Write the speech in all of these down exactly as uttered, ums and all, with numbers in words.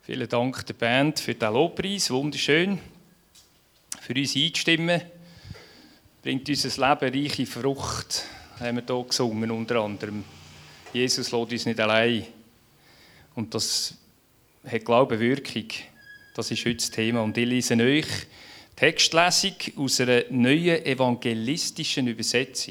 Vielen Dank der Band für den Lobpreis, wunderschön. Für uns einzustimmen, bringt unser Leben reiche Frucht, haben wir hier gesungen, unter anderem. Jesus lässt uns nicht allein. Und das hat, glaube ich, Wirkung. Das ist heute das Thema. Und ich lese euch Textlesung aus einer neuen evangelistischen Übersetzung.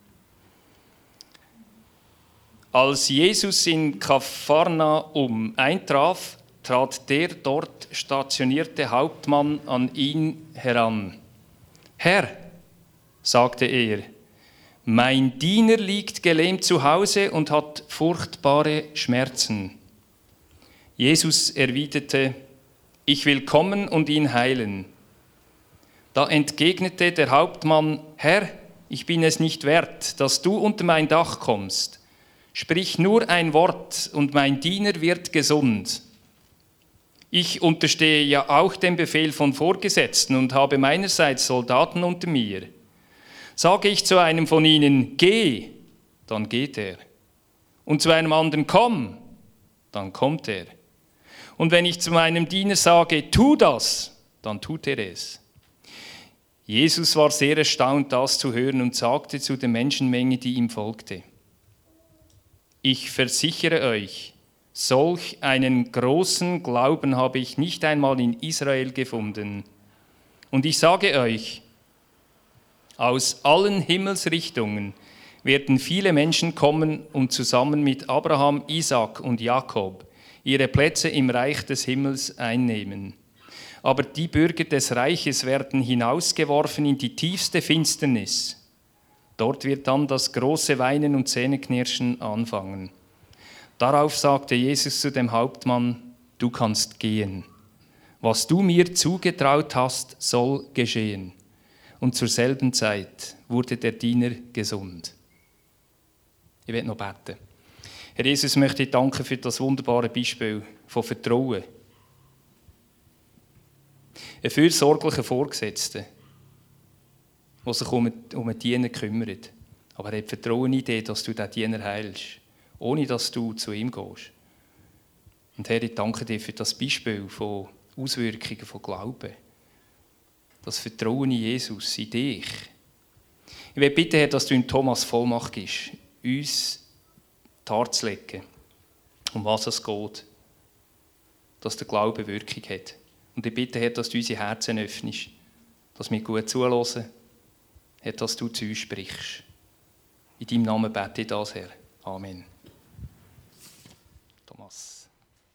Als Jesus in Kapharnaum eintraf, trat der dort stationierte Hauptmann an ihn heran. »Herr«, sagte er, »mein Diener liegt gelähmt zu Hause und hat furchtbare Schmerzen.« Jesus erwiderte, »Ich will kommen und ihn heilen.« Da entgegnete der Hauptmann, »Herr, ich bin es nicht wert, dass du unter mein Dach kommst. Sprich nur ein Wort, und mein Diener wird gesund. Ich unterstehe ja auch dem Befehl von Vorgesetzten und habe meinerseits Soldaten unter mir. Sage ich zu einem von ihnen, geh, dann geht er. Und zu einem anderen, komm, dann kommt er. Und wenn ich zu meinem Diener sage, tu das, dann tut er es.« Jesus war sehr erstaunt, das zu hören, und sagte zu der Menschenmenge, die ihm folgte, »Ich versichere euch, solch einen großen Glauben habe ich nicht einmal in Israel gefunden. Und ich sage euch, aus allen Himmelsrichtungen werden viele Menschen kommen und zusammen mit Abraham, Isaak und Jakob ihre Plätze im Reich des Himmels einnehmen. Aber die Bürger des Reiches werden hinausgeworfen in die tiefste Finsternis. Dort wird dann das große Weinen und Zähneknirschen anfangen. Darauf sagte Jesus zu dem Hauptmann, du kannst gehen. Was du mir zugetraut hast, soll geschehen. Und zur selben Zeit wurde der Diener gesund. Ich werde noch beten. Herr Jesus, möchte ich danken für das wunderbare Beispiel von Vertrauen. Ein fürsorglicher Vorgesetzter, der sich um einen Diener kümmert. Aber er hat Vertrauen in dich, dass du den Diener heilst, ohne dass du zu ihm gehst. Und Herr, ich danke dir für das Beispiel von Auswirkungen von Glauben. Das Vertrauen in Jesus, in dich. Ich will bitten, Herr, dass du in Thomas Vollmacht gibst, uns die Hand zu legen, um was es geht, dass der Glaube Wirkung hat. Und ich bitte, Herr, dass du unsere Herzen öffnest, dass wir gut zuhören, Herr, dass du zu uns sprichst. In deinem Namen bete ich das, Herr. Amen. Thomas.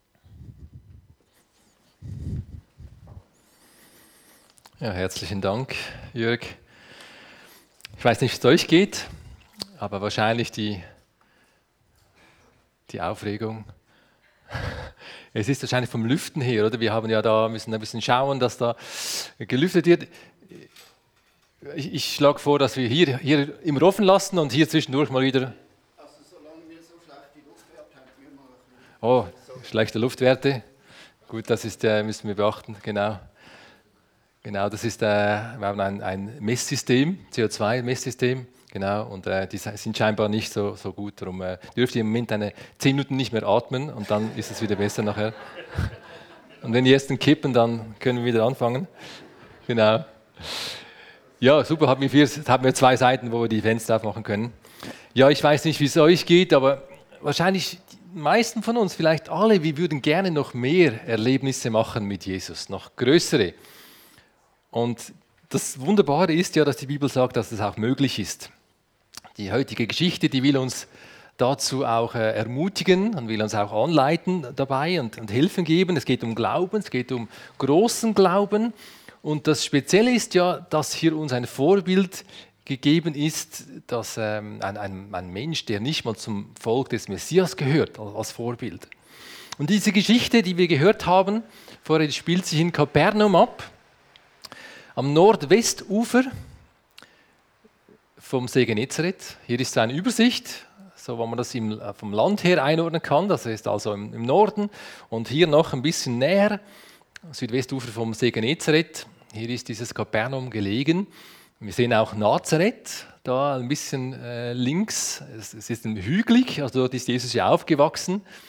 Ja, herzlichen Dank, Jörg. Ich weiß nicht, wie es euch geht, aber wahrscheinlich die, die Aufregung. Es ist wahrscheinlich vom Lüften her, oder? Wir haben ja da, müssen ein bisschen schauen, dass da gelüftet wird. Ich, ich schlage vor, dass wir hier, hier immer offen lassen und hier zwischendurch mal wieder. Also solange wir so schlechte Luftwerte haben, wir mal ein Oh, schlechte Luftwerte. Gut, das ist, äh, müssen wir beachten, genau. Genau, das ist, äh, wir haben ein, ein Messsystem, C O zwei Messsystem. Genau, und äh, die sind scheinbar nicht so, so gut. Darum äh, dürft ihr im Moment eine zehn Minuten nicht mehr atmen und dann ist es wieder besser nachher. Und wenn die ersten kippen, dann können wir wieder anfangen. Genau. Ja, super, haben wir, vier, haben wir zwei Seiten, wo wir die Fenster aufmachen können. Ja, ich weiß nicht, wie es euch geht, aber wahrscheinlich die meisten von uns, vielleicht alle, wir würden gerne noch mehr Erlebnisse machen mit Jesus, noch größere. Und das Wunderbare ist ja, dass die Bibel sagt, dass es auch möglich ist. Die heutige Geschichte, die will uns dazu auch äh, ermutigen und will uns auch anleiten dabei und, und Hilfen geben. Es geht um Glauben, es geht um großen Glauben. Und das Spezielle ist ja, dass hier uns ein Vorbild gegeben ist, dass ähm, ein, ein, ein Mensch, der nicht mal zum Volk des Messias gehört, als, als Vorbild. Und diese Geschichte, die wir gehört haben, vorher die spielt sich in Kapernaum ab, am Nordwestufer vom See Genezareth. Hier ist eine Übersicht, so wo man das im, vom Land her einordnen kann. Das ist also im, im Norden. Und hier noch ein bisschen näher, Südwestufer vom See Genezareth. Hier ist dieses Kapernaum gelegen. Wir sehen auch Nazareth, da ein bisschen äh, links. Es, es ist hügelig, also dort ist Jesus ja aufgewachsen.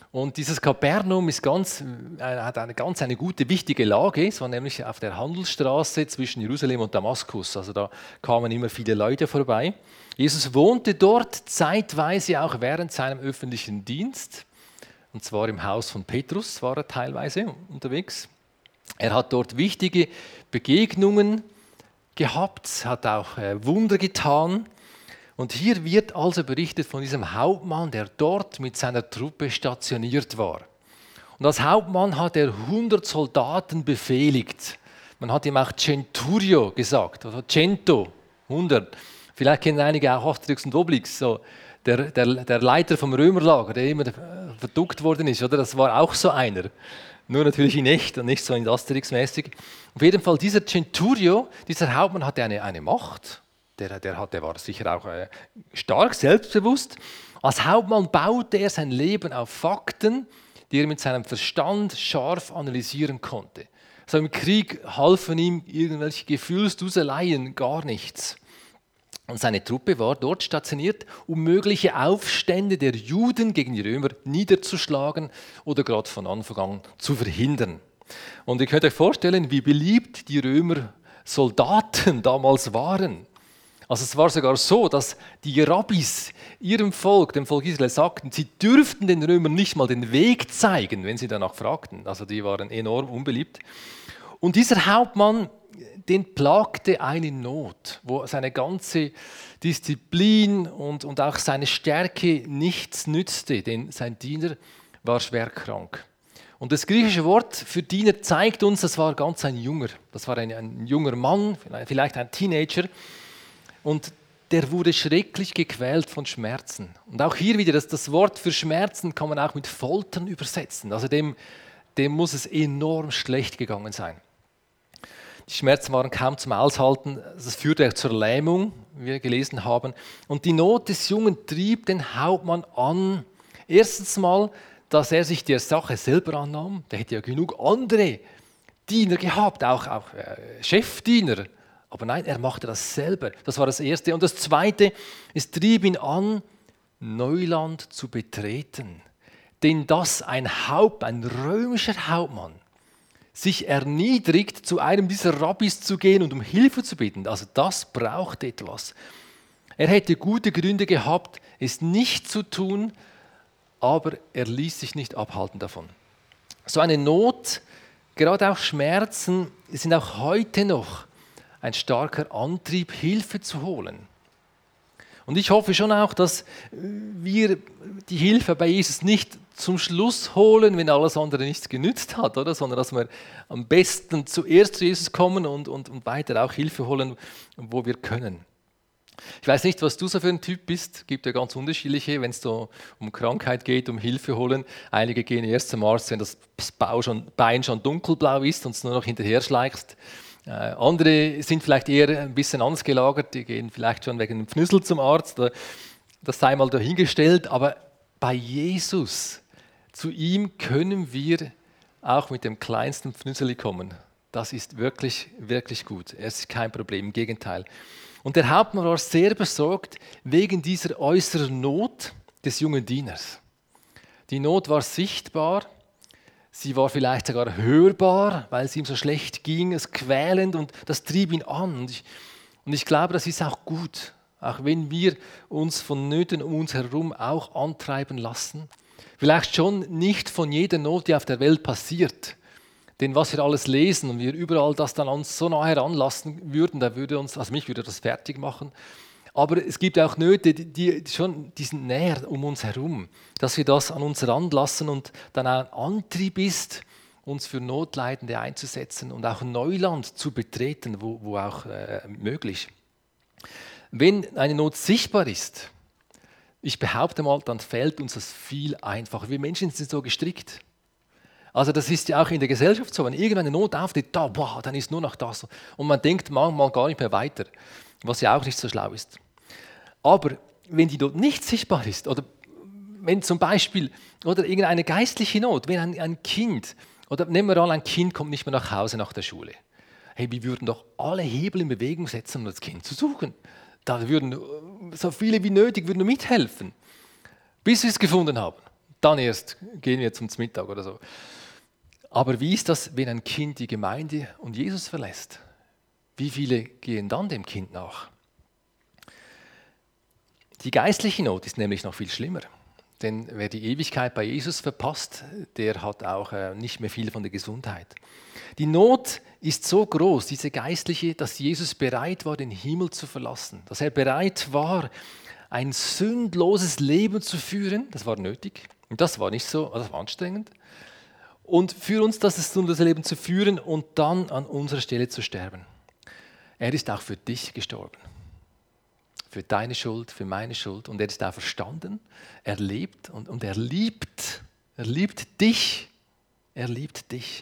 Und dieses Kapernaum ist ganz, hat eine ganz eine gute, wichtige Lage. Es war nämlich auf der Handelsstraße zwischen Jerusalem und Damaskus. Also da kamen immer viele Leute vorbei. Jesus wohnte dort zeitweise auch während seinem öffentlichen Dienst. Und zwar im Haus von Petrus war er teilweise unterwegs. Er hat dort wichtige Begegnungen gehabt, hat auch Wunder getan. Und hier wird also berichtet von diesem Hauptmann, der dort mit seiner Truppe stationiert war. Und als Hauptmann hat er hundert Soldaten befehligt. Man hat ihm auch Centurio gesagt, oder Cento, hundert. Vielleicht kennen einige auch Asterix und Obelix, so der, der, der Leiter vom Römerlager, der immer verduckt worden ist, oder? Das war auch so einer. Nur natürlich in echt und nicht so in Asterix-mäßig. Auf jeden Fall, dieser Centurio, dieser Hauptmann hatte eine, eine Macht. Der, der, hat, der war sicher auch äh, stark, selbstbewusst. Als Hauptmann baute er sein Leben auf Fakten, die er mit seinem Verstand scharf analysieren konnte. Also im Krieg halfen ihm irgendwelche Gefühlsduseleien gar nichts. Und seine Truppe war dort stationiert, um mögliche Aufstände der Juden gegen die Römer niederzuschlagen oder gerade von Anfang an zu verhindern. Und ihr könnt euch vorstellen, wie beliebt die Römer Soldaten damals waren. Also es war sogar so, dass die Rabbis ihrem Volk, dem Volk Israel, sagten, sie dürften den Römern nicht mal den Weg zeigen, wenn sie danach fragten. Also die waren enorm unbeliebt. Und dieser Hauptmann, den plagte eine Not, wo seine ganze Disziplin und, und auch seine Stärke nichts nützte, denn sein Diener war schwer krank. Und das griechische Wort für Diener zeigt uns, das war ganz ein Junger. Das war ein, ein junger Mann, vielleicht ein Teenager. Und der wurde schrecklich gequält von Schmerzen. Und auch hier wieder, das, das Wort für Schmerzen kann man auch mit Foltern übersetzen. Also dem, dem muss es enorm schlecht gegangen sein. Die Schmerzen waren kaum zum Aushalten. Das führte auch zur Lähmung, wie wir gelesen haben. Und die Not des Jungen trieb den Hauptmann an. Erstens mal, dass er sich der Sache selber annahm. Der hätte ja genug andere Diener gehabt, auch, auch äh, Chefdiener. Aber nein, er machte das selber. Das war das Erste. Und das Zweite, es trieb ihn an, Neuland zu betreten. Denn dass ein Haupt, ein römischer Hauptmann, sich erniedrigt, zu einem dieser Rabbis zu gehen und um Hilfe zu bitten, also das braucht etwas. Er hätte gute Gründe gehabt, es nicht zu tun, aber er ließ sich nicht abhalten davon. So eine Not, gerade auch Schmerzen, sind auch heute noch ein starker Antrieb, Hilfe zu holen. Und ich hoffe schon auch, dass wir die Hilfe bei Jesus nicht zum Schluss holen, wenn alles andere nichts genützt hat, oder? Sondern dass wir am besten zuerst zu Jesus kommen und, und, und weiter auch Hilfe holen, wo wir können. Ich weiß nicht, was du so für ein Typ bist. Es gibt ja ganz unterschiedliche, wenn es so um Krankheit geht, um Hilfe holen. Einige gehen erst zum Arzt, wenn das Bein schon dunkelblau ist und es nur noch hinterher schleichst. Äh, andere sind vielleicht eher ein bisschen anders gelagert, die gehen vielleicht schon wegen einem Pfnüssel zum Arzt. Das sei mal dahingestellt, aber bei Jesus, zu ihm können wir auch mit dem kleinsten Pfnüsseli kommen. Das ist wirklich, wirklich gut. Es ist kein Problem, im Gegenteil. Und der Hauptmann war sehr besorgt wegen dieser äußeren Not des jungen Dieners. Die Not war sichtbar, sie war vielleicht sogar hörbar, weil es ihm so schlecht ging, es quälend und das trieb ihn an. Und ich, und ich glaube, das ist auch gut, auch wenn wir uns von Nöten um uns herum auch antreiben lassen. Vielleicht schon nicht von jeder Not, die auf der Welt passiert. Denn was wir alles lesen und wir überall das dann uns so nah heranlassen würden, da würde uns, also mich würde das fertig machen. Aber es gibt auch Nöte, die, die, schon, die sind näher um uns herum, dass wir das an uns ranlassen und dann ein Antrieb ist, uns für Notleidende einzusetzen und auch Neuland zu betreten, wo, wo auch äh, möglich. Wenn eine Not sichtbar ist, ich behaupte mal, dann fällt uns das viel einfacher. Wir Menschen sind so gestrickt. Also das ist ja auch in der Gesellschaft so, wenn irgendeine Not auftritt, da, boah, dann ist nur noch das. Und man denkt manchmal gar nicht mehr weiter, was ja auch nicht so schlau ist. Aber wenn die Not nicht sichtbar ist, oder wenn zum Beispiel oder irgendeine geistliche Not, wenn ein, ein Kind, oder nehmen wir an, ein Kind kommt nicht mehr nach Hause nach der Schule. Hey, wir würden doch alle Hebel in Bewegung setzen, um das Kind zu suchen. Da würden so viele wie nötig würden mithelfen, bis wir es gefunden haben. dann erst gehen wir zum Mittag oder so. Aber wie ist das, wenn ein Kind die Gemeinde und Jesus verlässt? Wie viele gehen dann dem Kind nach? Die geistliche Not ist nämlich noch viel schlimmer. Denn wer die Ewigkeit bei Jesus verpasst, der hat auch äh, nicht mehr viel von der Gesundheit. Die Not ist so groß, diese geistliche, dass Jesus bereit war, den Himmel zu verlassen. Dass er bereit war, ein sündloses Leben zu führen. Das war nötig. Und das war nicht so, das war anstrengend. Und für uns das sündlose Leben zu führen und dann an unserer Stelle zu sterben. Er ist auch für dich gestorben. Für deine Schuld, für meine Schuld. Und er ist auch verstanden. Er lebt und, und er liebt. Er liebt dich. Er liebt dich.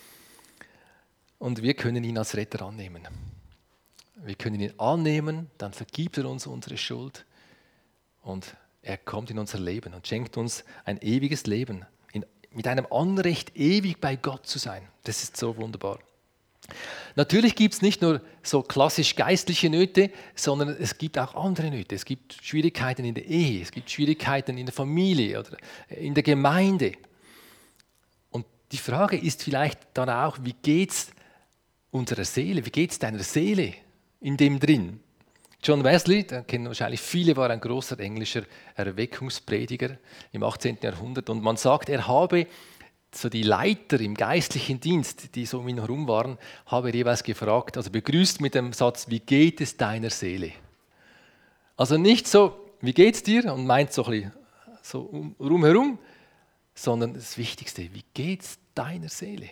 Und wir können ihn als Retter annehmen. Wir können ihn annehmen, dann vergibt er uns unsere Schuld. Und er kommt in unser Leben und schenkt uns ein ewiges Leben. In, mit einem Anrecht, ewig bei Gott zu sein. Das ist so wunderbar. Natürlich gibt es nicht nur so klassisch geistliche Nöte, sondern es gibt auch andere Nöte. Es gibt Schwierigkeiten in der Ehe, es gibt Schwierigkeiten in der Familie oder in der Gemeinde. Und die Frage ist vielleicht dann auch, wie geht es unserer Seele, wie geht es deiner Seele in dem drin? John Wesley, den kennen wahrscheinlich viele, war ein großer englischer Erweckungsprediger im achtzehnten Jahrhundert. Und man sagt, er habe so die Leiter im geistlichen Dienst, die so um ihn herum waren, habe er jeweils gefragt, also begrüßt mit dem Satz, wie geht es deiner Seele? Also nicht so, wie geht es dir? Und meint so ein bisschen so um, rumherum, sondern das Wichtigste, wie geht es deiner Seele?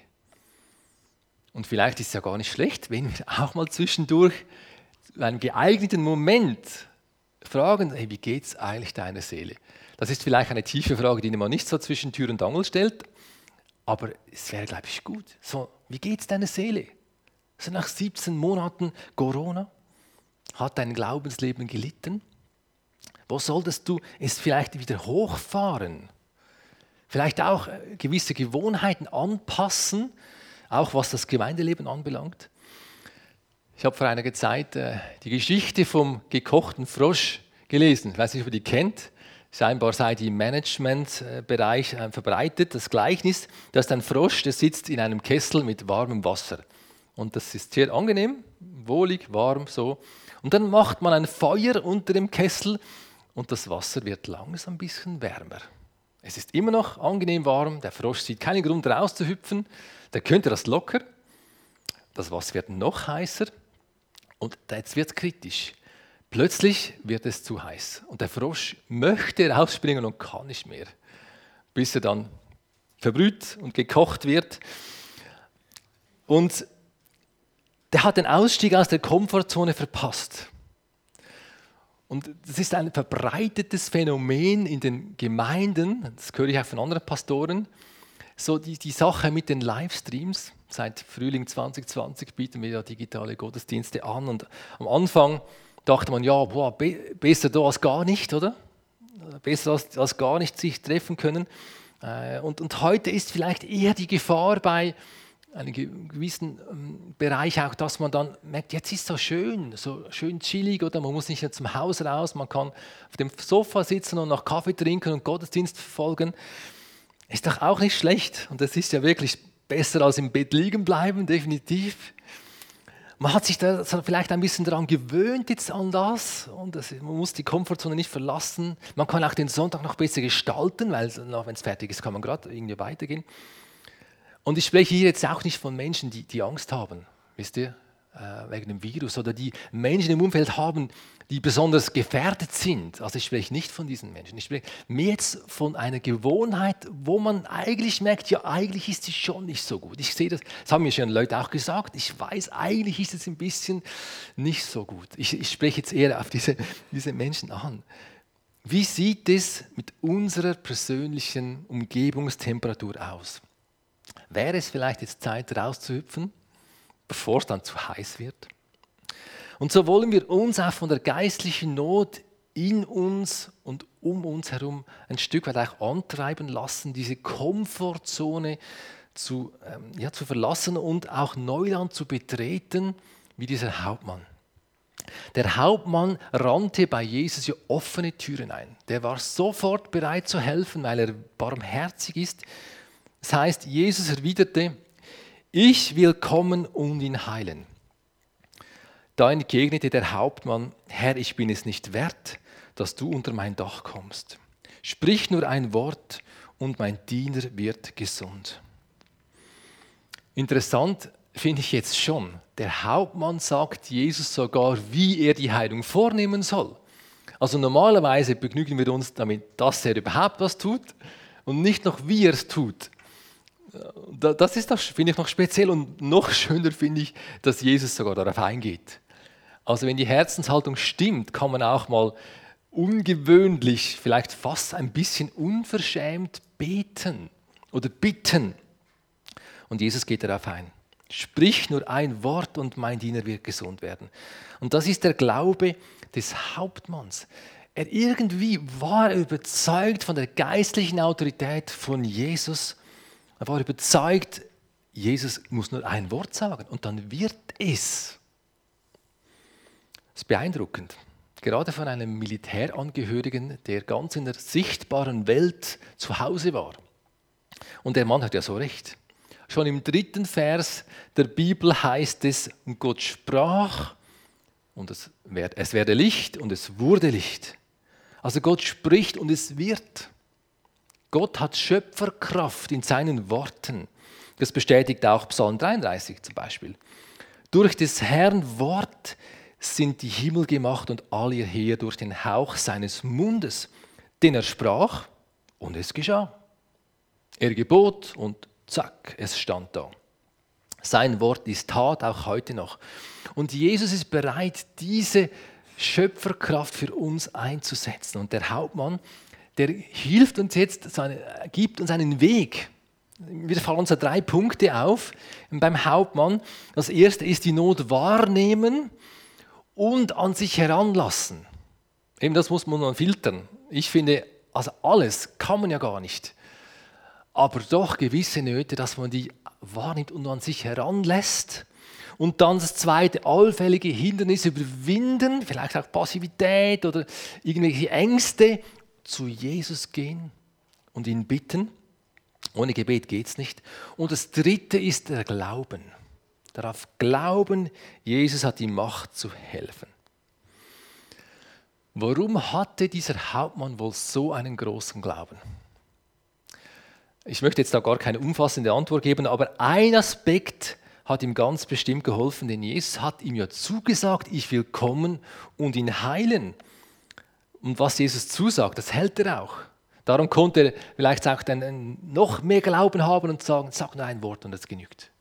Und vielleicht ist es ja gar nicht schlecht, wenn wir auch mal zwischendurch in einem geeigneten Moment fragen, hey, wie geht es eigentlich deiner Seele? Das ist vielleicht eine tiefe Frage, die man nicht so zwischen Tür und Angel stellt, aber es wäre, glaube ich, gut. So, wie geht es deiner Seele? Also nach siebzehn Monaten Corona hat dein Glaubensleben gelitten. Wo solltest du es vielleicht wieder hochfahren? Vielleicht auch gewisse Gewohnheiten anpassen, auch was das Gemeindeleben anbelangt. Ich habe vor einiger Zeit äh, die Geschichte vom gekochten Frosch gelesen. Ich weiß nicht, ob ihr die kennt. Scheinbar sei die im Managementbereich äh, verbreitet. Das Gleichnis, da ist ein Frosch, der sitzt in einem Kessel mit warmem Wasser. Und das ist sehr angenehm, wohlig, warm, so. Und dann macht man ein Feuer unter dem Kessel und das Wasser wird langsam ein bisschen wärmer. Es ist immer noch angenehm warm, der Frosch sieht keinen Grund rauszuhüpfen, der könnte das locker. Das Wasser wird noch heißer und jetzt wird es kritisch. Plötzlich wird es zu heiß und der Frosch möchte rausspringen und kann nicht mehr, bis er dann verbrüht und gekocht wird. Und der hat den Ausstieg aus der Komfortzone verpasst. Und das ist ein verbreitetes Phänomen in den Gemeinden, das höre ich auch von anderen Pastoren, so die, die Sache mit den Livestreams. Seit Frühling zwanzig zwanzig bieten wir ja digitale Gottesdienste an und am Anfang dachte man, ja, boah, be- besser da als gar nicht, oder? Besser als, als gar nicht sich treffen können. Und, und heute ist vielleicht eher die Gefahr bei einem gewissen Bereich auch, dass man dann merkt, jetzt ist es so schön, so schön chillig, oder man muss nicht mehr zum Haus raus, man kann auf dem Sofa sitzen und noch Kaffee trinken und Gottesdienst verfolgen. Ist doch auch nicht schlecht und das ist ja wirklich besser als im Bett liegen bleiben, definitiv. Man hat sich da vielleicht ein bisschen daran gewöhnt jetzt an das und das, man muss die Komfortzone nicht verlassen. Man kann auch den Sonntag noch besser gestalten, weil wenn es fertig ist, kann man gerade irgendwie weitergehen. Und ich spreche hier jetzt auch nicht von Menschen, die, die Angst haben, wisst ihr, äh, wegen dem Virus oder die Menschen im Umfeld haben, die besonders gefährdet sind. Also ich spreche nicht von diesen Menschen. Ich spreche mehr jetzt von einer Gewohnheit, wo man eigentlich merkt, ja, eigentlich ist sie schon nicht so gut. Ich sehe das, das haben mir schon Leute auch gesagt, ich weiß, eigentlich ist es ein bisschen nicht so gut. Ich, ich spreche jetzt eher auf diese, diese Menschen an. Wie sieht es mit unserer persönlichen Umgebungstemperatur aus? Wäre es vielleicht jetzt Zeit, rauszuhüpfen, bevor es dann zu heiß wird? Und so wollen wir uns auch von der geistlichen Not in uns und um uns herum ein Stück weit auch antreiben lassen, diese Komfortzone zu, ähm, ja, zu verlassen und auch Neuland zu betreten, wie dieser Hauptmann. Der Hauptmann rannte bei Jesus ja offene Türen ein. Der war sofort bereit zu helfen, weil er barmherzig ist. Das heißt, Jesus erwiderte, ich will kommen und ihn heilen. Da entgegnete der Hauptmann, Herr, ich bin es nicht wert, dass du unter mein Dach kommst. Sprich nur ein Wort und mein Diener wird gesund. Interessant finde ich jetzt schon, der Hauptmann sagt Jesus sogar, wie er die Heilung vornehmen soll. Also normalerweise begnügen wir uns damit, dass er überhaupt was tut und nicht noch, wie er es tut. Das ist doch, finde ich, noch speziell und noch schöner finde ich, dass Jesus sogar darauf eingeht. Also wenn die Herzenshaltung stimmt, kann man auch mal ungewöhnlich, vielleicht fast ein bisschen unverschämt beten oder bitten. Und Jesus geht darauf ein. Sprich nur ein Wort und mein Diener wird gesund werden. Und das ist der Glaube des Hauptmanns. Er irgendwie war überzeugt von der geistlichen Autorität von Jesus. Er war überzeugt, Jesus muss nur ein Wort sagen und dann wird es. Das ist beeindruckend. Gerade von einem Militärangehörigen, der ganz in der sichtbaren Welt zu Hause war. Und der Mann hat ja so recht. Schon im dritten Vers der Bibel heißt es, und Gott sprach, und es werde Licht, und es wurde Licht. Also Gott spricht und es wird. Gott hat Schöpferkraft in seinen Worten. Das bestätigt auch Psalm dreiunddreißig zum Beispiel. Durch des Herrn Wort sind die Himmel gemacht und all ihr Heer durch den Hauch seines Mundes. Denn er sprach und es geschah. Er gebot und zack, es stand da. Sein Wort ist Tat, auch heute noch. Und Jesus ist bereit, diese Schöpferkraft für uns einzusetzen. Und der Hauptmann, der hilft uns jetzt, seine, gibt uns einen Weg. Wir fallen uns da drei Punkte auf beim Hauptmann. Das erste ist die Not wahrnehmen und an sich heranlassen. Eben das muss man filtern. Ich finde, also alles kann man ja gar nicht. Aber doch gewisse Nöte, dass man die wahrnimmt und an sich heranlässt. Und dann das zweite, allfällige Hindernisse überwinden, vielleicht auch Passivität oder irgendwelche Ängste, zu Jesus gehen und ihn bitten. Ohne Gebet geht es nicht. Und das dritte ist der Glauben. Darauf glauben, Jesus hat die Macht zu helfen. Warum hatte dieser Hauptmann wohl so einen großen Glauben? Ich möchte jetzt da gar keine umfassende Antwort geben, aber ein Aspekt hat ihm ganz bestimmt geholfen, denn Jesus hat ihm ja zugesagt, ich will kommen und ihn heilen. Und was Jesus zusagt, das hält er auch. Darum konnte er vielleicht auch dann noch mehr Glauben haben und sagen, sag nur ein Wort und das genügt.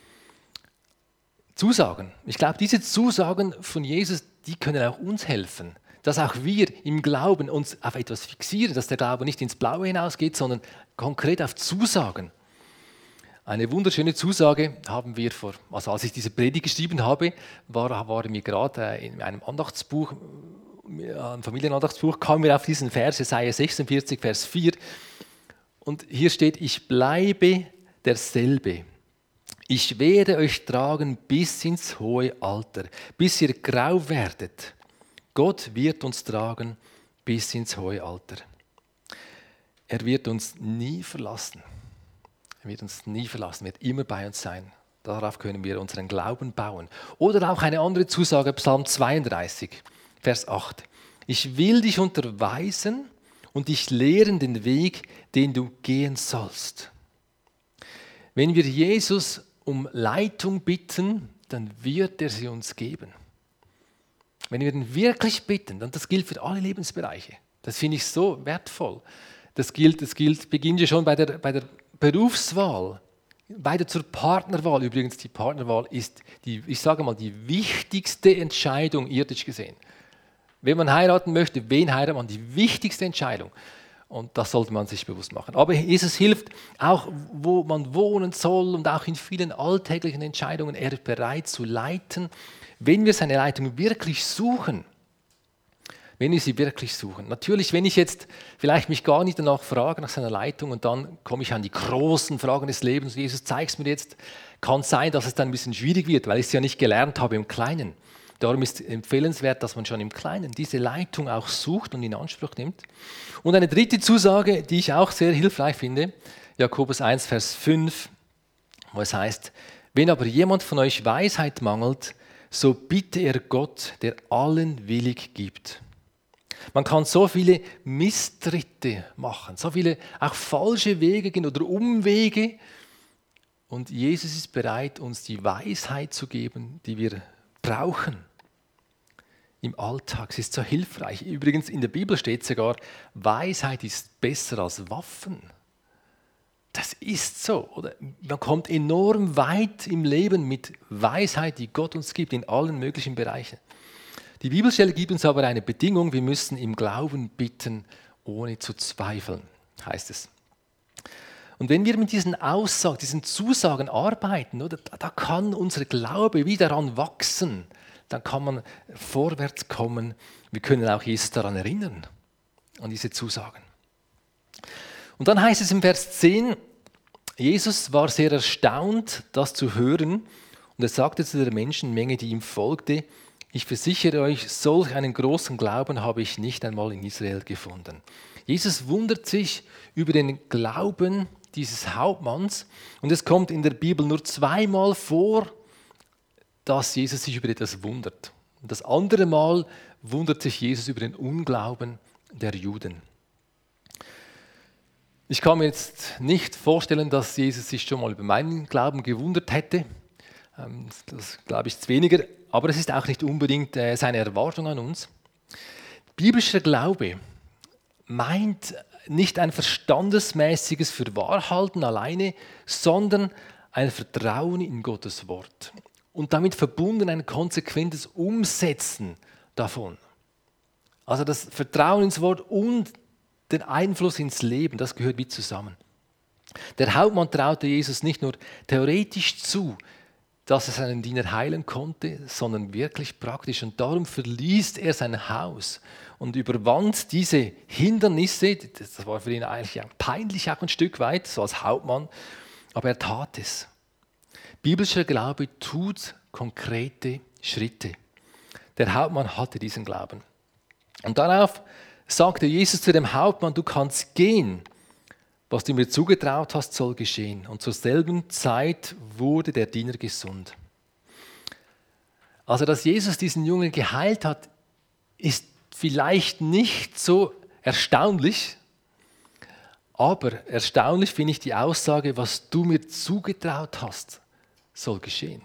Zusagen. Ich glaube, diese Zusagen von Jesus, die können auch uns helfen. Dass auch wir im Glauben uns auf etwas fixieren, dass der Glaube nicht ins Blaue hinausgeht, sondern konkret auf Zusagen. Eine wunderschöne Zusage haben wir vor, also als ich diese Predigt geschrieben habe, war, war mir gerade in einem Andachtsbuch, ein Familienandachtsbuch, kam mir auf diesen Vers, Jesaja sechsundvierzig, Vers vier. Und hier steht, ich bleibe derselbe. Ich werde euch tragen bis ins hohe Alter, bis ihr grau werdet. Gott wird uns tragen bis ins hohe Alter. Er wird uns nie verlassen. Er wird uns nie verlassen, wird immer bei uns sein. Darauf können wir unseren Glauben bauen. Oder auch eine andere Zusage, Psalm zweiunddreißig, Vers acht. Ich will dich unterweisen und dich lehren den Weg, den du gehen sollst. Wenn wir Jesus um Leitung bitten, dann wird er sie uns geben. Wenn wir ihn wirklich bitten, und das gilt für alle Lebensbereiche, das finde ich so wertvoll. Das gilt, das gilt, beginnt ja schon bei der, bei der Berufswahl, weiter zur Partnerwahl. Übrigens, die Partnerwahl ist, die, ich sage mal, die wichtigste Entscheidung irdisch gesehen. Wenn man heiraten möchte, wen heiratet man? Die wichtigste Entscheidung. Und das sollte man sich bewusst machen. Aber Jesus hilft auch, wo man wohnen soll und auch in vielen alltäglichen Entscheidungen. Er ist bereit zu leiten, wenn wir seine Leitung wirklich suchen. Wenn wir sie wirklich suchen. Natürlich, wenn ich jetzt vielleicht mich gar nicht danach frage, nach seiner Leitung, und dann komme ich an die großen Fragen des Lebens, Jesus, zeig es mir jetzt, kann sein, dass es dann ein bisschen schwierig wird, weil ich es ja nicht gelernt habe im Kleinen. Darum ist es empfehlenswert, dass man schon im Kleinen diese Leitung auch sucht und in Anspruch nimmt. Und eine dritte Zusage, die ich auch sehr hilfreich finde, Jakobus eins, Vers fünf, wo es heißt, wenn aber jemand von euch Weisheit mangelt, so bitte er Gott, der allen willig gibt. Man kann so viele Misstritte machen, so viele auch falsche Wege gehen oder Umwege. Und Jesus ist bereit, uns die Weisheit zu geben, die wir brauchen im Alltag. Es ist so hilfreich. Übrigens, in der Bibel steht sogar, Weisheit ist besser als Waffen. Das ist so. Oder? Man kommt enorm weit im Leben mit Weisheit, die Gott uns gibt, in allen möglichen Bereichen. Die Bibelstelle gibt uns aber eine Bedingung, wir müssen im Glauben bitten, ohne zu zweifeln, heißt es. Und wenn wir mit diesen Aussagen, diesen Zusagen arbeiten, oder, da kann unser Glaube wieder daran wachsen, dann kann man vorwärts kommen. Wir können auch Jesus daran erinnern, an diese Zusagen. Und dann heißt es im Vers zehn, Jesus war sehr erstaunt, das zu hören, und er sagte zu der Menschenmenge, die ihm folgte, ich versichere euch, solch einen großen Glauben habe ich nicht einmal in Israel gefunden. Jesus wundert sich über den Glauben dieses Hauptmanns, und es kommt in der Bibel nur zweimal vor, dass Jesus sich über etwas wundert. Und das andere Mal wundert sich Jesus über den Unglauben der Juden. Ich kann mir jetzt nicht vorstellen, dass Jesus sich schon mal über meinen Glauben gewundert hätte. Das glaube ich jetzt weniger, aber es ist auch nicht unbedingt seine Erwartung an uns. Biblischer Glaube meint nicht ein verstandesmäßiges Fürwahrhalten alleine, sondern ein Vertrauen in Gottes Wort und damit verbunden ein konsequentes Umsetzen davon. Also das Vertrauen ins Wort und den Einfluss ins Leben, das gehört wie zusammen. Der Hauptmann traute Jesus nicht nur theoretisch zu, dass er seinen Diener heilen konnte, sondern wirklich praktisch. Und darum verließ er sein Haus und überwand diese Hindernisse. Das war für ihn eigentlich peinlich auch ein Stück weit, so als Hauptmann, aber er tat es. Biblischer Glaube tut konkrete Schritte. Der Hauptmann hatte diesen Glauben. Und darauf sagte Jesus zu dem Hauptmann, du kannst gehen, was du mir zugetraut hast, soll geschehen. Und zur selben Zeit wurde der Diener gesund. Also, dass Jesus diesen Jungen geheilt hat, ist vielleicht nicht so erstaunlich, aber erstaunlich finde ich die Aussage, was du mir zugetraut hast, soll geschehen.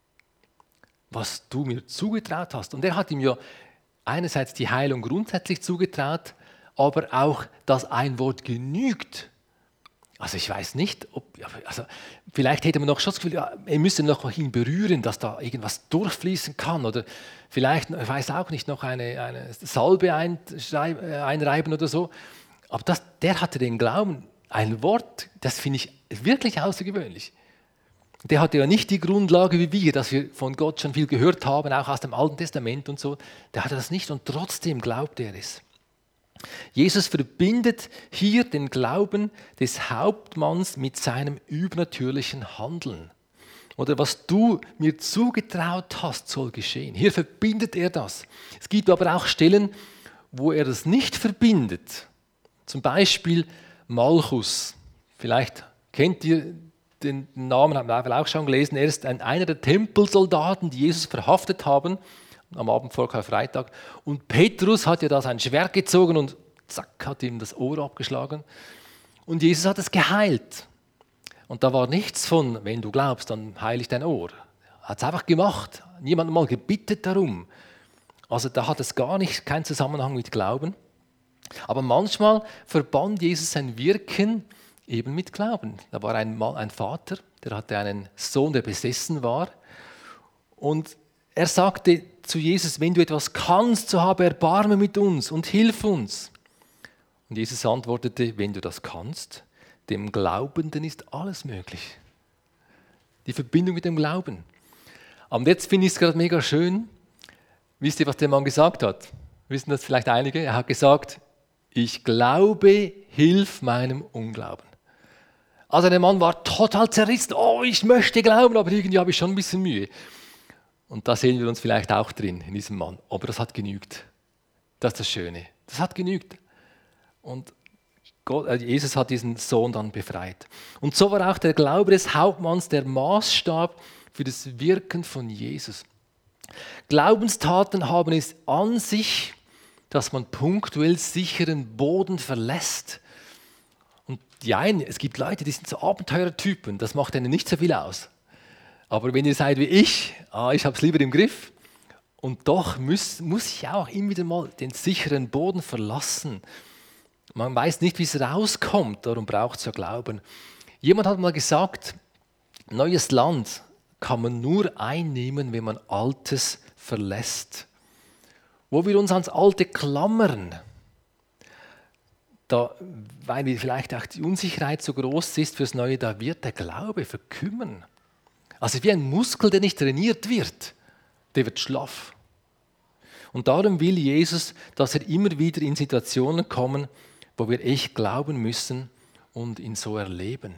Was du mir zugetraut hast. Und er hat ihm ja einerseits die Heilung grundsätzlich zugetraut, aber auch, dass ein Wort genügt. Also ich weiß nicht, ob, also vielleicht hätte man noch schon das Gefühl, ja, er müsste noch ihn berühren, dass da irgendwas durchfließen kann. Oder vielleicht, ich weiß auch nicht, noch eine, eine Salbe einreiben oder so. Aber das, der hatte den Glauben, ein Wort, das finde ich wirklich außergewöhnlich. Der hatte ja nicht die Grundlage wie wir, dass wir von Gott schon viel gehört haben, auch aus dem Alten Testament und so. Der hatte das nicht und trotzdem glaubt er es. Jesus verbindet hier den Glauben des Hauptmanns mit seinem übernatürlichen Handeln. Oder was du mir zugetraut hast, soll geschehen. Hier verbindet er das. Es gibt aber auch Stellen, wo er das nicht verbindet. Zum Beispiel Malchus. Vielleicht kennt ihr den Namen, haben wir auch schon gelesen. Er ist einer der Tempelsoldaten, die Jesus verhaftet haben am Abend vor Karfreitag. Und Petrus hat ja da sein Schwert gezogen und zack, hat ihm das Ohr abgeschlagen. Und Jesus hat es geheilt. Und da war nichts von, wenn du glaubst, dann heile ich dein Ohr. Er hat es einfach gemacht. Niemand mal gebittet darum. Also da hat es gar nicht, keinen Zusammenhang mit Glauben. Aber manchmal verband Jesus sein Wirken eben mit Glauben. Da war ein, ein Vater, der hatte einen Sohn, der besessen war. Und er sagte zu Jesus, wenn du etwas kannst, so habe Erbarmen mit uns und hilf uns. Und Jesus antwortete, wenn du das kannst, dem Glaubenden ist alles möglich. Die Verbindung mit dem Glauben. Und jetzt finde ich es gerade mega schön. Wisst ihr, was der Mann gesagt hat? Wissen das vielleicht einige? Er hat gesagt, ich glaube, hilf meinem Unglauben. Also der Mann war total zerrissen. Oh, ich möchte glauben, aber irgendwie habe ich schon ein bisschen Mühe. Und da sehen wir uns vielleicht auch drin, in diesem Mann. Aber das hat genügt. Das ist das Schöne. Das hat genügt. Und Gott, also Jesus hat diesen Sohn dann befreit. Und so war auch der Glaube des Hauptmanns der Maßstab für das Wirken von Jesus. Glaubenstaten haben es an sich, dass man punktuell sicheren Boden verlässt. Und die einen, es gibt Leute, die sind so Abenteurertypen, das macht ihnen nicht so viel aus. Aber wenn ihr seid wie ich, ah, ich habe es lieber im Griff, und doch muss, muss ich auch immer wieder mal den sicheren Boden verlassen. Man weiß nicht, wie es rauskommt, darum braucht es ja Glauben. Jemand hat mal gesagt, neues Land kann man nur einnehmen, wenn man Altes verlässt. Wo wir uns ans Alte klammern, da, weil vielleicht auch die Unsicherheit so groß ist fürs Neue, da wird der Glaube verkümmern. Also wie ein Muskel, der nicht trainiert wird, der wird schlaff. Und darum will Jesus, dass wir immer wieder in Situationen kommen, wo wir echt glauben müssen und ihn so erleben.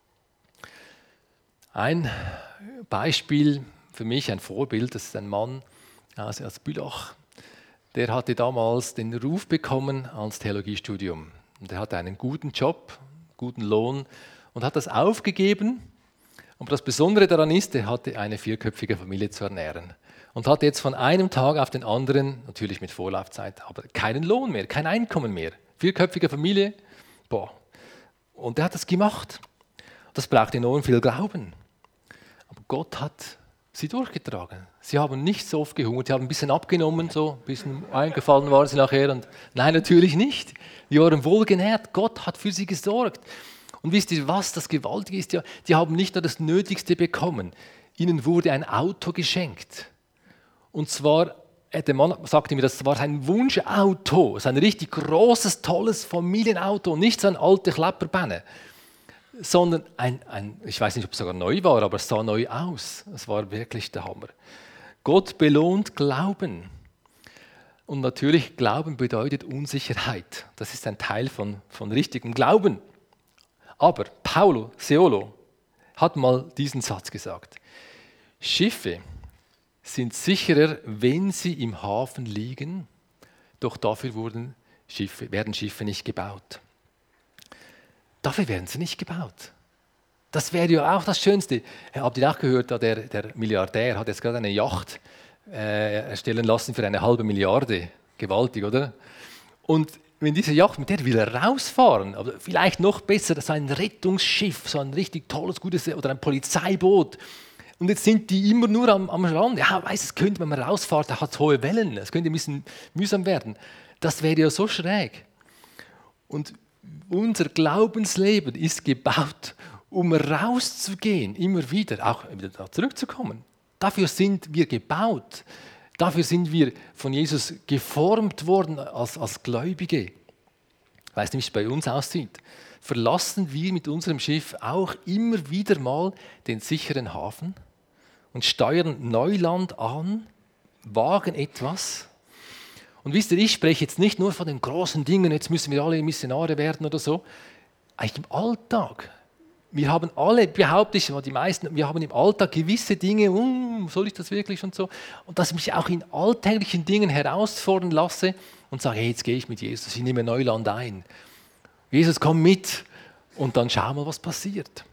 Ein Beispiel für mich, ein Vorbild, das ist ein Mann aus Bülach. Der hatte damals den Ruf bekommen als Theologiestudium. Und er hatte einen guten Job, guten Lohn und hat das aufgegeben. Und das Besondere daran ist, er hatte eine vierköpfige Familie zu ernähren. Und hatte jetzt von einem Tag auf den anderen, natürlich mit Vorlaufzeit, aber keinen Lohn mehr, kein Einkommen mehr. Vierköpfige Familie, boah. Und er hat das gemacht. Das braucht enorm viel Glauben. Aber Gott hat sie durchgetragen. Sie haben nicht so oft gehungert, sie haben ein bisschen abgenommen, so ein bisschen eingefallen waren sie nachher. Und nein, natürlich nicht. Die waren wohlgenährt. Gott hat für sie gesorgt. Und wisst ihr, was das Gewaltige ist? Ja, die haben nicht nur das Nötigste bekommen. Ihnen wurde ein Auto geschenkt. Und zwar, der Mann sagte mir, das war sein Wunschauto. Es ist ein richtig großes, tolles Familienauto. Nicht so ein alter Klapperbänne, sondern ein, ein, ich weiß nicht, ob es sogar neu war, aber es sah neu aus. Es war wirklich der Hammer. Gott belohnt Glauben. Und natürlich, Glauben bedeutet Unsicherheit. Das ist ein Teil von, von richtigem Glauben. Aber Paulo Seolo hat mal diesen Satz gesagt. Schiffe sind sicherer, wenn sie im Hafen liegen, doch dafür wurden Schiffe, werden Schiffe nicht gebaut. Dafür werden sie nicht gebaut. Das wäre ja auch das Schönste. Habt ihr auch gehört, der, der Milliardär hat jetzt gerade eine Yacht äh, erstellen lassen für eine halbe Milliarde. Gewaltig, oder? Und wenn diese Yacht, mit der will er rausfahren, aber vielleicht noch besser, so ein Rettungsschiff, so ein richtig tolles, gutes, oder ein Polizeiboot. Und jetzt sind die immer nur am, am Rand. Ja, weiß, es könnte, wenn man rausfährt, da hat es hohe Wellen. Es könnte ein bisschen mühsam werden. Das wäre ja so schräg. Und unser Glaubensleben ist gebaut, um rauszugehen, immer wieder, auch wieder da zurückzukommen. Dafür sind wir gebaut. Dafür sind wir von Jesus geformt worden als, als Gläubige. Ich weiß nicht, wie es bei uns aussieht. Verlassen wir mit unserem Schiff auch immer wieder mal den sicheren Hafen und steuern Neuland an, wagen etwas. Und wisst ihr, ich spreche jetzt nicht nur von den großen Dingen, jetzt müssen wir alle Missionare werden oder so. Eigentlich im Alltag. Wir haben alle, behaupte ich, die meisten, wir haben im Alltag gewisse Dinge, uh, soll ich das wirklich und so. Und dass ich mich auch in alltäglichen Dingen herausfordern lasse und sage, hey, jetzt gehe ich mit Jesus, ich nehme Neuland ein. Jesus, komm mit und dann schau mal, was passiert.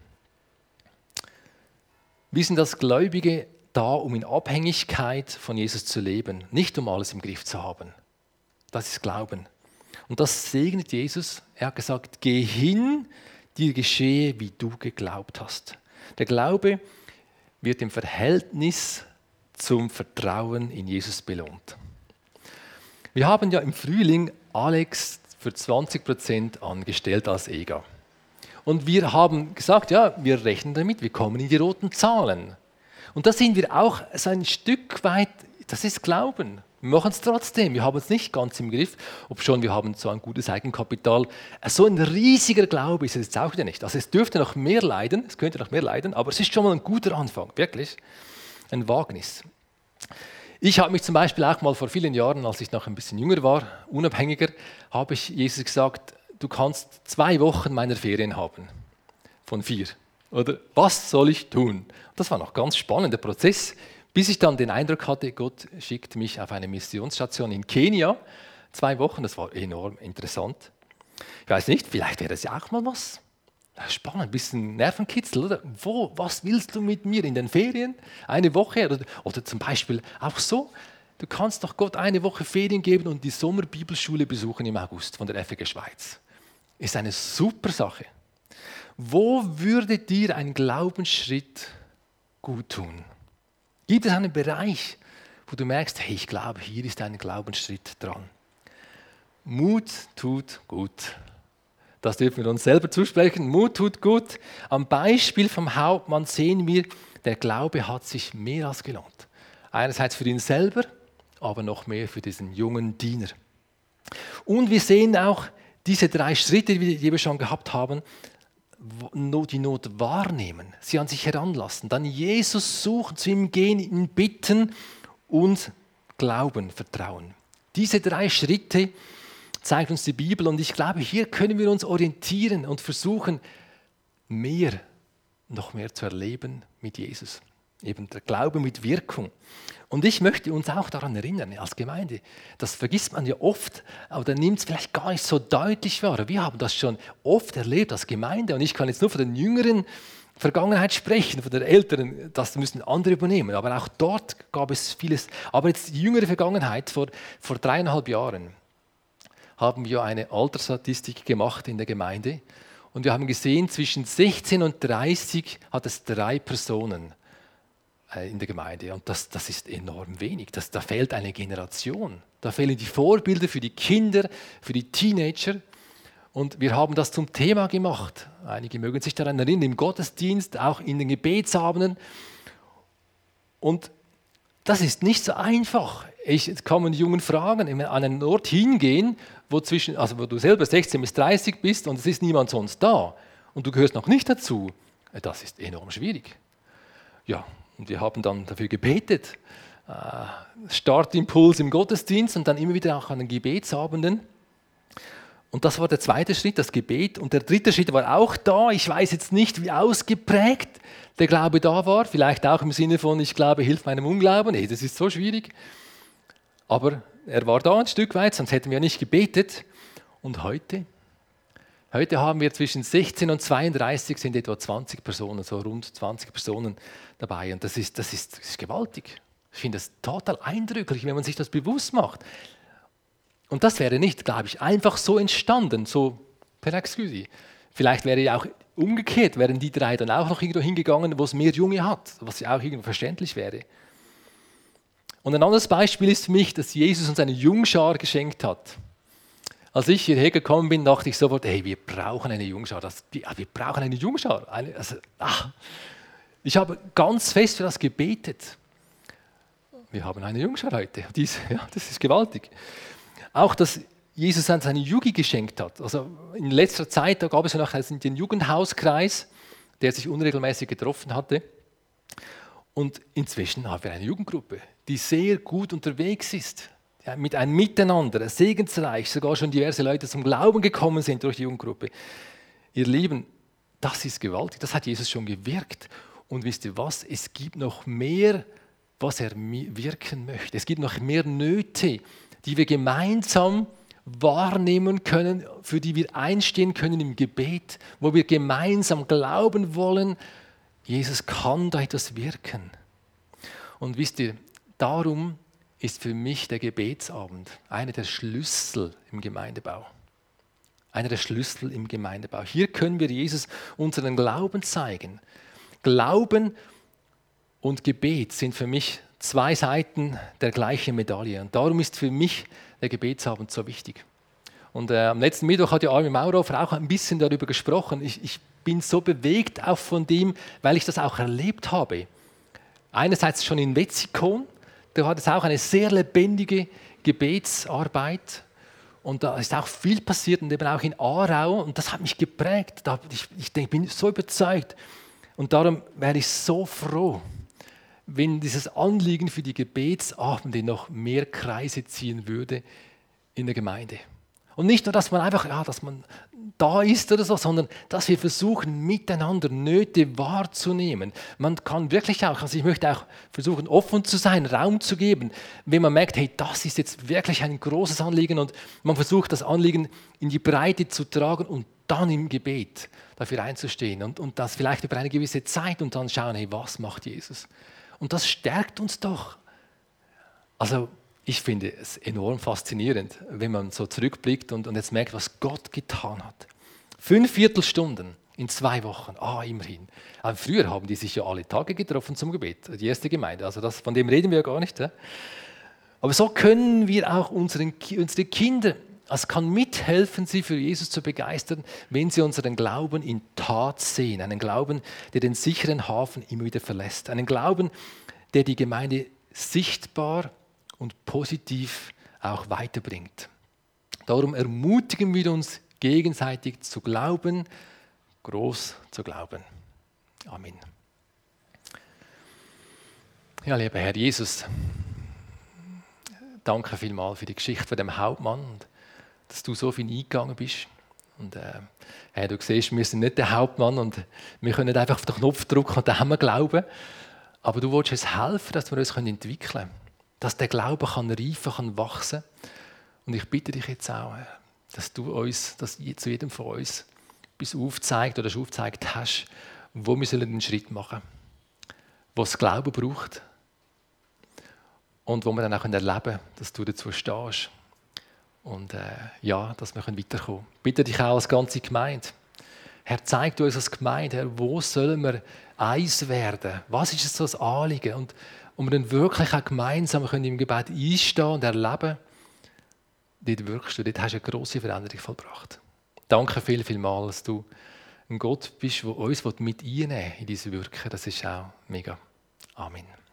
Wir sind als Gläubige da, um in Abhängigkeit von Jesus zu leben, nicht um alles im Griff zu haben. Das ist Glauben. Und das segnet Jesus. Er hat gesagt, geh hin, dir geschehe, wie du geglaubt hast. Der Glaube wird im Verhältnis zum Vertrauen in Jesus belohnt. Wir haben ja im Frühling Alex für zwanzig Prozent angestellt als E G A. Und wir haben gesagt, ja, wir rechnen damit, wir kommen in die roten Zahlen. Und da sind wir auch so ein Stück weit, das ist Glauben. Wir machen es trotzdem, wir haben es nicht ganz im Griff, obschon wir haben so ein gutes Eigenkapital. So ein riesiger Glaube ist es jetzt auch wieder nicht. Also es dürfte noch mehr leiden, es könnte noch mehr leiden, aber es ist schon mal ein guter Anfang, wirklich. Ein Wagnis. Ich habe mich zum Beispiel auch mal vor vielen Jahren, als ich noch ein bisschen jünger war, unabhängiger, habe ich Jesus gesagt, du kannst zwei Wochen meiner Ferien haben, von vier. Oder was soll ich tun? Das war noch ein ganz spannender Prozess. Bis ich dann den Eindruck hatte, Gott schickt mich auf eine Missionsstation in Kenia. Zwei Wochen, das war enorm interessant. Ich weiß nicht, vielleicht wäre das ja auch mal was. Spannend, ein bisschen Nervenkitzel, oder? Wo, was willst du mit mir in den Ferien? Eine Woche? Oder, oder zum Beispiel auch so, du kannst doch Gott eine Woche Ferien geben und die Sommerbibelschule besuchen im August von der F E G Schweiz. Ist eine super Sache. Wo würde dir ein Glaubensschritt gut tun? Gibt es einen Bereich, wo du merkst, hey, ich glaube, hier ist ein Glaubensschritt dran? Mut tut gut. Das dürfen wir uns selber zusprechen. Mut tut gut. Am Beispiel vom Hauptmann sehen wir, der Glaube hat sich mehr als gelohnt. Einerseits für ihn selber, aber noch mehr für diesen jungen Diener. Und wir sehen auch diese drei Schritte, die wir schon gehabt haben, die Not wahrnehmen, sie an sich heranlassen, dann Jesus suchen, zu ihm gehen, ihn bitten und Glauben, Vertrauen. Diese drei Schritte zeigt uns die Bibel und ich glaube, hier können wir uns orientieren und versuchen, mehr, noch mehr zu erleben mit Jesus. Eben der Glaube mit Wirkung. Und ich möchte uns auch daran erinnern, als Gemeinde, das vergisst man ja oft, aber nimmt es vielleicht gar nicht so deutlich wahr. Wir haben das schon oft erlebt als Gemeinde und ich kann jetzt nur von der jüngeren Vergangenheit sprechen, von der älteren, das müssen andere übernehmen. Aber auch dort gab es vieles. Aber jetzt die jüngere Vergangenheit, vor, vor dreieinhalb Jahren, haben wir eine Altersstatistik gemacht in der Gemeinde und wir haben gesehen, zwischen sechzehn und dreißig hat es drei Personen in der Gemeinde. Und das, das ist enorm wenig. Das, da fehlt eine Generation. Da fehlen die Vorbilder für die Kinder, für die Teenager. Und wir haben das zum Thema gemacht. Einige mögen sich daran erinnern, im Gottesdienst, auch in den Gebetsabenden. Und das ist nicht so einfach. Ich kann man die Jungen fragen, an einen Ort hingehen, wo, zwischen, also wo du selber sechzehn bis dreißig bist und es ist niemand sonst da und du gehörst noch nicht dazu. Das ist enorm schwierig. Ja, und wir haben dann dafür gebetet. Startimpuls im Gottesdienst und dann immer wieder auch an den Gebetsabenden. Und das war der zweite Schritt, das Gebet. Und der dritte Schritt war auch da. Ich weiß jetzt nicht, wie ausgeprägt der Glaube da war. Vielleicht auch im Sinne von, ich glaube, hilft meinem Unglauben. Nee, das ist so schwierig. Aber er war da ein Stück weit, sonst hätten wir nicht gebetet. Und heute? Heute haben wir zwischen sechzehn und zweiunddreißig sind etwa zwanzig Personen, so rund zwanzig Personen dabei. Und das ist, das ist, das ist gewaltig. Ich finde das total eindrücklich, wenn man sich das bewusst macht. Und das wäre nicht, glaube ich, einfach so entstanden, so per Excuse. Vielleicht wäre ja auch umgekehrt, wären die drei dann auch noch irgendwo hingegangen, wo es mehr Junge hat, was ja auch irgendwo verständlich wäre. Und ein anderes Beispiel ist für mich, dass Jesus uns eine Jungschar geschenkt hat. Als ich hierher gekommen bin, dachte ich sofort, hey, wir brauchen eine Jungschar. Das, wir brauchen eine Jungschar. Eine, also, ach. Ich habe ganz fest für das gebetet. Wir haben eine Jungschar heute. Dies, ja, das ist gewaltig. Auch, dass Jesus uns eine Jugend geschenkt hat. Also in letzter Zeit, da gab es ja noch den Jugendhauskreis, der sich unregelmäßig getroffen hatte. Und inzwischen haben wir eine Jugendgruppe, die sehr gut unterwegs ist. Ja, mit einem Miteinander, segensreich, sogar schon diverse Leute zum Glauben gekommen sind durch die Jugendgruppe. Ihr Lieben, das ist gewaltig, das hat Jesus schon gewirkt. Und wisst ihr was, es gibt noch mehr, was er wirken möchte. Es gibt noch mehr Nöte, die wir gemeinsam wahrnehmen können, für die wir einstehen können im Gebet, wo wir gemeinsam glauben wollen, Jesus kann da etwas wirken. Und wisst ihr, darum ist für mich der Gebetsabend einer der Schlüssel im Gemeindebau. Einer der Schlüssel im Gemeindebau. Hier können wir Jesus unseren Glauben zeigen. Glauben und Gebet sind für mich zwei Seiten der gleichen Medaille. Und darum ist für mich der Gebetsabend so wichtig. Und äh, am letzten Mittwoch hat ja Armin Maurofer auch ein bisschen darüber gesprochen. Ich, ich bin so bewegt auch von dem, weil ich das auch erlebt habe. Einerseits schon in Wetzikon, da war das auch eine sehr lebendige Gebetsarbeit. Und da ist auch viel passiert und eben auch in Aarau. Und das hat mich geprägt. Da, ich, ich, ich bin so überzeugt. Und darum wäre ich so froh, wenn dieses Anliegen für die Gebetsabende noch mehr Kreise ziehen würde in der Gemeinde. Und nicht nur, dass man einfach, ja, dass man da ist oder so, sondern dass wir versuchen, miteinander Nöte wahrzunehmen. Man kann wirklich auch, also ich möchte auch versuchen, offen zu sein, Raum zu geben, wenn man merkt, hey, das ist jetzt wirklich ein großes Anliegen und man versucht, das Anliegen in die Breite zu tragen und dann im Gebet dafür einzustehen und, und das vielleicht über eine gewisse Zeit und dann schauen, hey, was macht Jesus? Und das stärkt uns doch. Also ich finde es enorm faszinierend, wenn man so zurückblickt und, und jetzt merkt, was Gott getan hat. Fünf Viertelstunden in zwei Wochen, ah, immerhin. Aber früher haben die sich ja alle Tage getroffen zum Gebet, die erste Gemeinde. Also das, von dem reden wir ja gar nicht. Ja? Aber so können wir auch unseren, unsere Kinder, es kann mithelfen, sie für Jesus zu begeistern, wenn sie unseren Glauben in Tat sehen. Einen Glauben, der den sicheren Hafen immer wieder verlässt. Einen Glauben, der die Gemeinde sichtbar und positiv auch weiterbringt. Darum ermutigen wir uns gegenseitig zu glauben, groß zu glauben. Amen. Ja, lieber Herr Jesus, danke vielmals für die Geschichte von dem Hauptmann und dass du so viel eingegangen bist. Und äh, Herr, du siehst, wir sind nicht der Hauptmann und wir können nicht einfach auf den Knopf drücken und dann haben wir Glauben. Aber du willst uns helfen, dass wir uns entwickeln können. Dass der Glaube kann reifen, kann wachsen. Und ich bitte dich jetzt auch, dass du uns, dass zu jedem von uns etwas aufzeigt oder schon aufgezeigt hast, wo wir einen Schritt machen sollen, wo es Glauben braucht und wo wir dann auch erleben können, dass du dazu stehst. Und äh, ja, dass wir weiterkommen können. Ich bitte dich auch als ganze Gemeinde. Herr, zeig du uns als Gemeinde, Herr, wo sollen wir eins werden? Was ist so das Anliegen? Und, und wir dann wirklich auch gemeinsam können im Gebet einstehen und erleben, dort wirkst du, dort hast du eine grosse Veränderung vollbracht. Danke viel, viel mal, dass du ein Gott bist, der uns mit einnehmen will in dieses Wirken. Das ist auch mega. Amen.